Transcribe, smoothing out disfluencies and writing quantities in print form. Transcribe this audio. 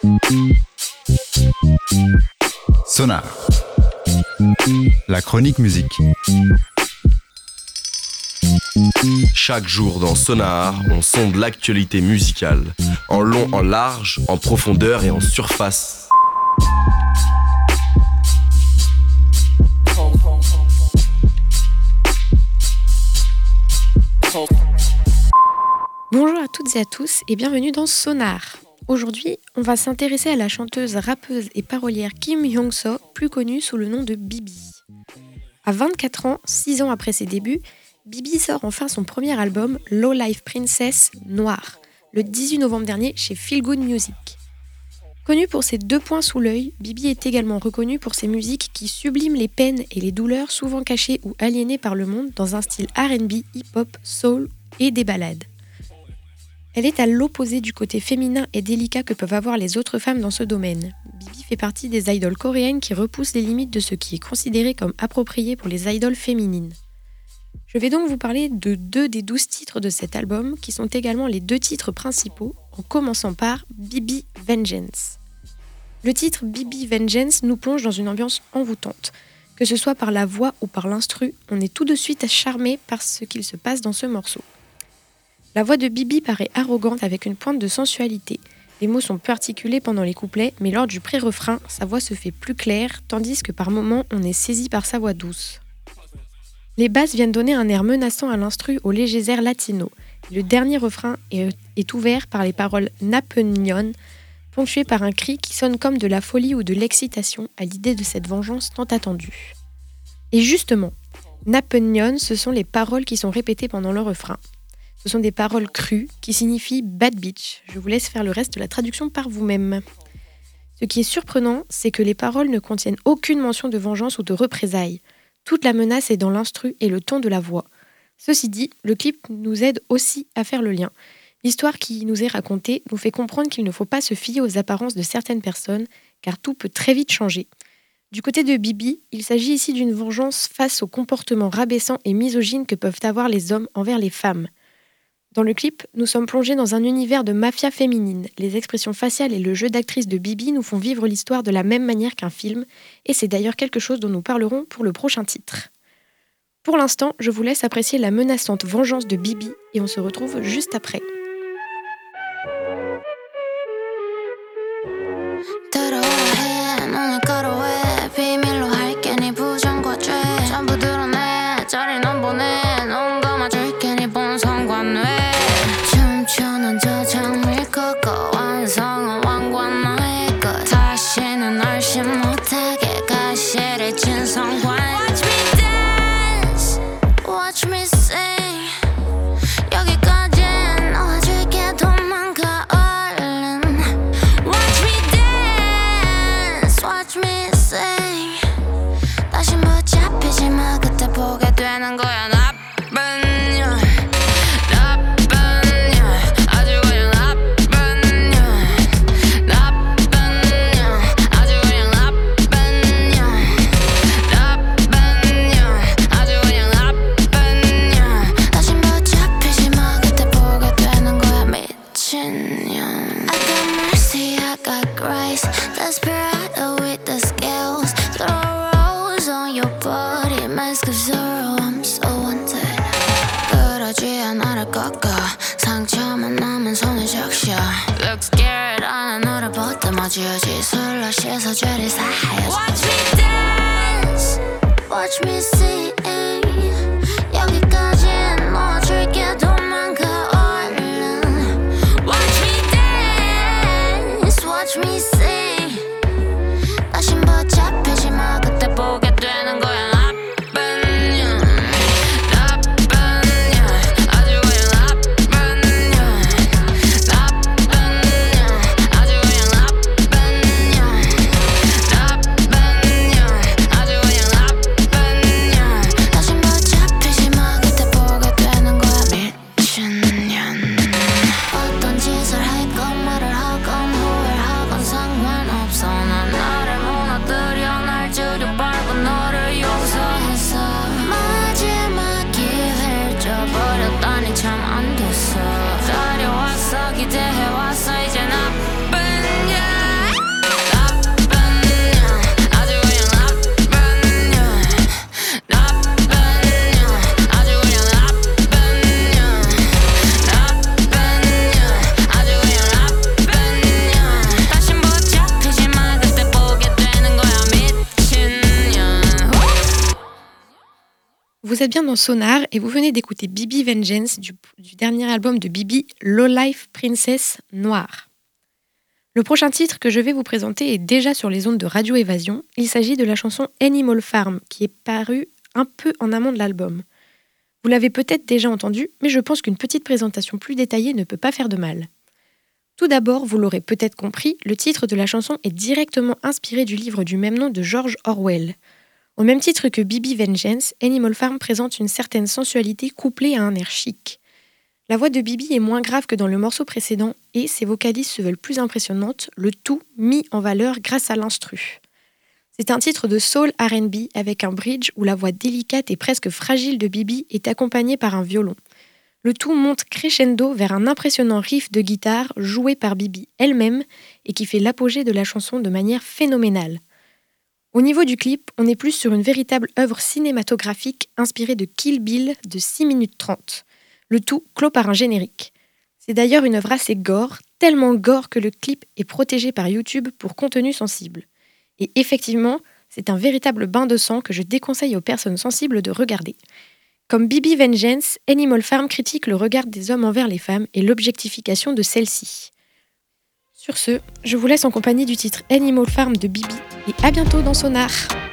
Sonar, la chronique musique. Chaque jour dans Sonar, on sonde l'actualité musicale, en long, en large, en profondeur et en surface. Bonjour à toutes et à tous et bienvenue dans Sonar. Aujourd'hui, on va s'intéresser à la chanteuse, rappeuse et parolière Kim Hyung-soo, plus connue sous le nom de Bibi. À 24 ans, 6 ans après ses débuts, Bibi sort enfin son premier album, Low Life Princess Noir, le 18 novembre dernier chez Feel Good Music. Connue pour ses 2 points sous l'œil, Bibi est également reconnue pour ses musiques qui subliment les peines et les douleurs souvent cachées ou aliénées par le monde dans un style R&B, hip-hop, soul et des ballades. Elle est à l'opposé du côté féminin et délicat que peuvent avoir les autres femmes dans ce domaine. Bibi fait partie des idoles coréennes qui repoussent les limites de ce qui est considéré comme approprié pour les idoles féminines. Je vais donc vous parler de 2 des 12 titres de cet album, qui sont également les 2 titres principaux, en commençant par Bibi Vengeance. Le titre Bibi Vengeance nous plonge dans une ambiance envoûtante. Que ce soit par la voix ou par l'instru, on est tout de suite charmé par ce qu'il se passe dans ce morceau. La voix de Bibi paraît arrogante avec une pointe de sensualité. Les mots sont peu articulés pendant les couplets, mais lors du pré-refrain, sa voix se fait plus claire, tandis que par moments, on est saisi par sa voix douce. Les basses viennent donner un air menaçant à l'instru aux légers airs latinos. Le dernier refrain est ouvert par les paroles « Napenion », ponctué par un cri qui sonne comme de la folie ou de l'excitation à l'idée de cette vengeance tant attendue. Et justement, « Napenion », ce sont les paroles qui sont répétées pendant le refrain. Ce sont des paroles crues qui signifient « bad bitch ». Je vous laisse faire le reste de la traduction par vous-même. Ce qui est surprenant, c'est que les paroles ne contiennent aucune mention de vengeance ou de représailles. Toute la menace est dans l'instru et le ton de la voix. Ceci dit, le clip nous aide aussi à faire le lien. L'histoire qui nous est racontée nous fait comprendre qu'il ne faut pas se fier aux apparences de certaines personnes, car tout peut très vite changer. Du côté de Bibi, il s'agit ici d'une vengeance face aux comportements rabaissants et misogynes que peuvent avoir les hommes envers les femmes. Dans le clip, nous sommes plongés dans un univers de mafia féminine. Les expressions faciales et le jeu d'actrice de Bibi nous font vivre l'histoire de la même manière qu'un film, et c'est d'ailleurs quelque chose dont nous parlerons pour le prochain titre. Pour l'instant, je vous laisse apprécier la menaçante vengeance de Bibi, et on se retrouve juste après. Watch me dance, watch me sing. 여기까지는 놓아줄게 도망가 얼른. Watch me dance, watch me sing. 다신 붙잡히지 마 그때 보게 되는 거야. Vous êtes bien dans Sonar et vous venez d'écouter BB Vengeance du dernier album de BB, Low Life Princess Noire. Le prochain titre que je vais vous présenter est déjà sur les ondes de Radio Évasion. Il s'agit de la chanson Animal Farm qui est parue un peu en amont de l'album. Vous l'avez peut-être déjà entendu, mais je pense qu'une petite présentation plus détaillée ne peut pas faire de mal. Tout d'abord, vous l'aurez peut-être compris, le titre de la chanson est directement inspiré du livre du même nom de George Orwell. Au même titre que BB Vengeance, Animal Farm présente une certaine sensualité couplée à un air chic. La voix de Bibi est moins grave que dans le morceau précédent et ses vocalises se veulent plus impressionnantes, le tout mis en valeur grâce à l'instru. C'est un titre de soul R&B avec un bridge où la voix délicate et presque fragile de Bibi est accompagnée par un violon. Le tout monte crescendo vers un impressionnant riff de guitare joué par Bibi elle-même et qui fait l'apogée de la chanson de manière phénoménale. Au niveau du clip, on est plus sur une véritable œuvre cinématographique inspirée de Kill Bill de 6 minutes 30. Le tout clos par un générique. C'est d'ailleurs une œuvre assez gore, tellement gore que le clip est protégé par YouTube pour contenu sensible. Et effectivement, c'est un véritable bain de sang que je déconseille aux personnes sensibles de regarder. Comme BB Vengeance, Animal Farm critique le regard des hommes envers les femmes et l'objectification de celles-ci. Sur ce, je vous laisse en compagnie du titre Animal Farm de BB et à bientôt dans Sonar.